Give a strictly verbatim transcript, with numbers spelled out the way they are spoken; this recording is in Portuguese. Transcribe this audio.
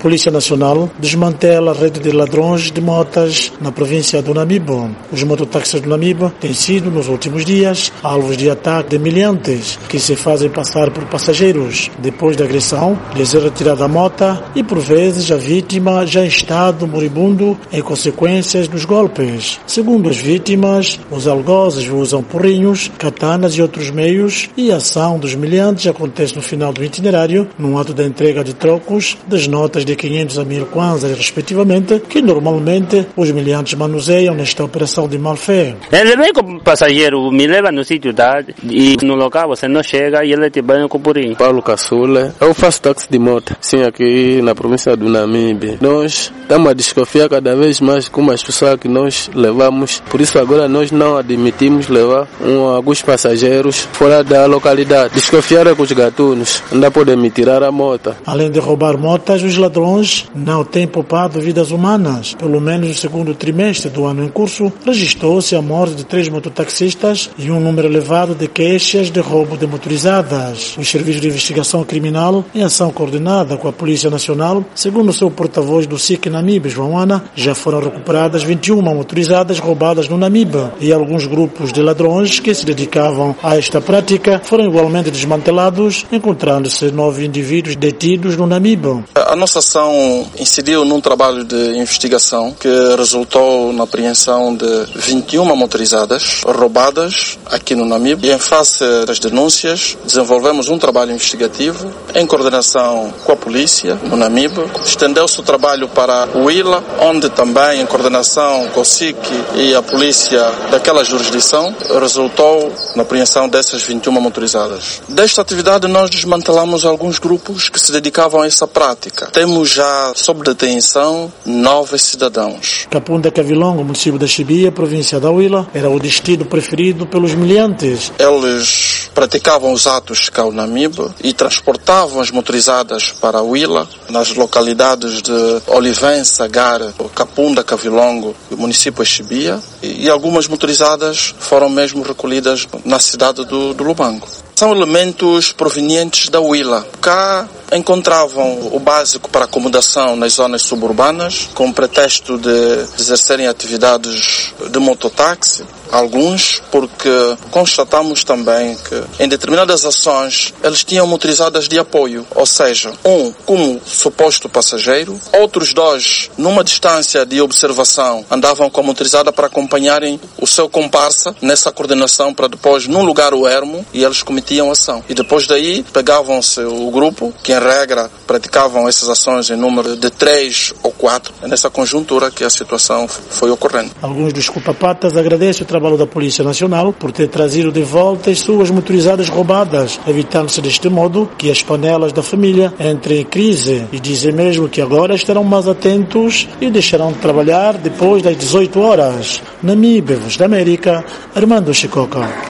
Polícia Nacional desmantela a rede de ladrões de motas na província do Namibe. Os mototáxis do Namibe têm sido, nos últimos dias, alvos de ataque de miliantes que se fazem passar por passageiros. Depois da agressão, lhes é retirada a mota e, por vezes, a vítima já em estado moribundo em consequências dos golpes. Segundo as vítimas, os algozes usam porrinhos, katanas e outros meios e a ação dos miliantes acontece no final do itinerário, num ato de entrega de trocos das notas de quinhentos a mil kwanzas, respectivamente, que normalmente os miliantes manuseiam nesta operação de má-fé. Ele vem com o passageiro, me leva no sítio da e no local você não chega e ele te banha com o porrinho. Paulo Caçula, eu faço táxi de moto, sim, aqui na província do Namibe. Nós estamos a desconfiar cada vez mais com as pessoas que nós levamos, por isso agora nós não admitimos levar um, alguns passageiros fora da localidade. Desconfiar é com os gatunos, não podem me tirar a moto. Além de roubar motas, os ladrões não têm poupado vidas humanas. Pelo menos no segundo trimestre do ano em curso, registrou-se a morte de três mototaxistas e um número elevado de queixas de roubo de motorizadas. Os serviços de investigação criminal, em ação coordenada com a Polícia Nacional, segundo o seu porta-voz do S I C Namibe, João Ana, já foram recuperadas vinte e uma motorizadas roubadas no Namibe e alguns grupos de ladrões que se dedicavam a esta prática foram igualmente desmantelados, encontrando-se nove indivíduos detidos no Namibe. A nossa ação incidiu num trabalho de investigação que resultou na apreensão de vinte e uma motorizadas roubadas aqui no Namibe e em face das denúncias desenvolvemos um trabalho investigativo em coordenação com a polícia no Namibe. Estendeu-se o trabalho para o Huila, onde também em coordenação com o S I C e a polícia daquela jurisdição resultou na apreensão dessas vinte e uma motorizadas. Desta atividade nós desmantelamos alguns grupos que se dedicavam a essa prática. Temos já sob detenção nove cidadãos. Kapunda Kavilongo, município da Chibia, província da Huila, era o destino preferido pelos miliantes. Eles praticavam os atos cá no Namibe e transportavam as motorizadas para a Huila, nas localidades de Olivença, Gara, Kapunda, Kavilongo e o município de Chibia, e algumas motorizadas foram mesmo recolhidas na cidade do, do Lubango. São elementos provenientes da Huila. Cá encontravam o básico para acomodação nas zonas suburbanas, com o pretexto de exercerem atividades de mototáxi. Alguns, porque constatamos também que em determinadas ações eles tinham motorizadas de apoio, ou seja, um como suposto passageiro, outros dois numa distância de observação andavam com a motorizada para acompanharem o seu comparsa nessa coordenação para depois, num lugar o ermo, e eles cometiam ação. E depois daí pegavam-se o grupo, que em regra praticavam essas ações em número de três ou quatro, é nessa conjuntura que a situação foi ocorrendo. Alguns dos culpapatas agradecem o trabalho da Polícia Nacional por ter trazido de volta as suas motorizadas roubadas, evitando-se deste modo que as panelas da família entrem em crise, e dizem mesmo que agora estarão mais atentos e deixarão de trabalhar depois das dezoito horas. Namibe, Voz da América, Armando Chicoca.